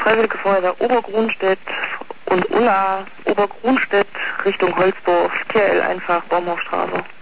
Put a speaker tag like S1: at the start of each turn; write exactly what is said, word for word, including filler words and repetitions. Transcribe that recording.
S1: Freiwillige Feuerwehr Obergrunstedt und Ulla, Obergrunstedt Richtung Holzdorf, T L einfach, Baumhofstraße.